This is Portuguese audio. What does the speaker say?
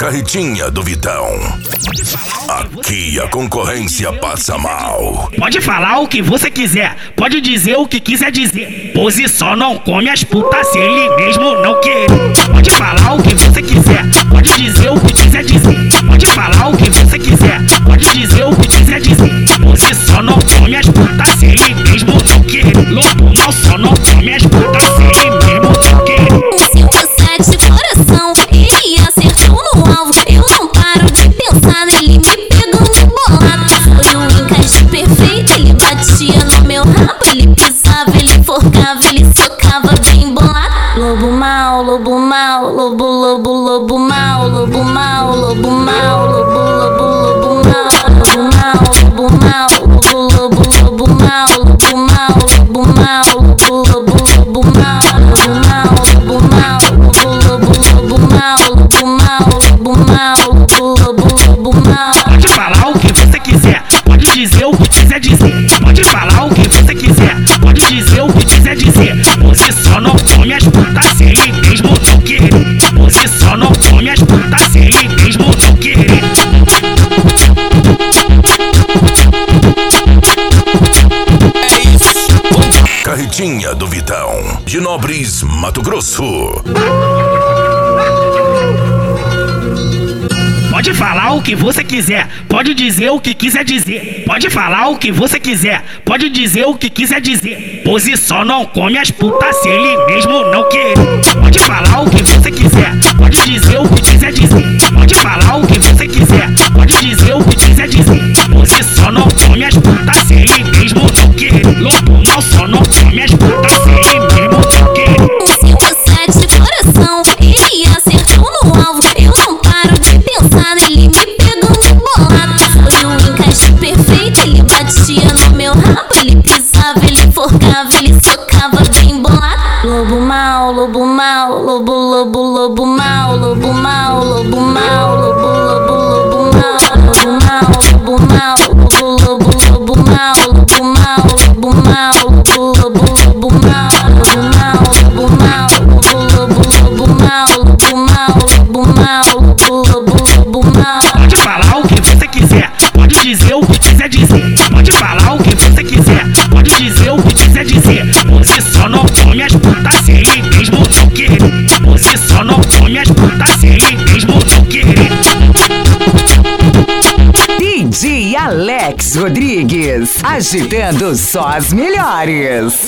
Carretinha do Vitão. Aqui a concorrência passa mal. Pode falar o que você quiser, pode dizer o que quiser dizer. Pose só não come as putas se ele mesmo não quer. Pode falar o que você quiser, pode dizer o que quiser dizer. Pode falar o que você quiser, pode dizer o que quiser dizer. Pose só não come as putas se ele mesmo não quer. Lobo mal só não come as putas se ele mesmo não quer. 57 coração, ele acertou no alvo. Eu não paro de pensar nele me pegando bolado. Foi um encaixe perfeito, ele batia no meu rabo. Ele pisava, ele forcava, ele socava bem bolado. Lobo mal, lobo mal, lobo, lobo, lobo mal, lobo mal, lobo mal, lobo, lobo, lobo mal, lobo mal, lobo mal, lobo, lobo, lobo mal, lobo mal, lobo mal, lobo, lobo, lobo mal, lobo mal, lobo mal, lobo, lobo, lobo mal, lobo mal, lobo mal, lobo, lobo, lobo mal. Pode falar o que você quiser, pode dizer o que quiser dizer. Pode falar o que você quiser, pode dizer o que quiser dizer. Você só não come as putas se ele mesmo não quer. Você só não come as putas se ele mesmo não quer. Carretinha do Vitão, de Nobres, Mato Grosso. Pode falar o que você quiser, pode dizer o que quiser dizer. Pode falar o que você quiser, pode dizer o que quiser dizer. Pose só não come as putas se ele mesmo não quer. Pode falar o que você quiser, pode dizer o que quiser dizer. Pode falar o que você quiser, pode dizer o que quiser dizer. Pose só não come as putas se ele mesmo não quer. Lobo mal só não come as putas se ele mesmo não quer. 57 coração, ele acertou no alvo. Eu não paro de pensar nele me pegando bolado. Foi um encaixe perfeito, ele batia no meu rabo. Ele pisava, ele forcava, ele socava bem bolado. Lobo mal, lobo mal, lobo, lobo, lobo mal, lobo mal, lobo mal, lobo, lobo, lobo mal, lobo mal, lobo mal, lobo, lobo, lobo mal, lobo mal, lobo mal, lobo, lobo, lobo mal, lobo mal, lobo mal, lobo, lobo, lobo mal, lobo mal, lobo mal, lobo, lobo, lobo mal. Pode falar o que você quiser, pode dizer o que quiser dizer. Pode falar o que você quiser, pode dizer o que quiser dizer. Você só não come as putas se ele mesmo não quer. Você só não come as putas se ele mesmo não quer. DJ Alex Rodrigues, agitando só as melhores.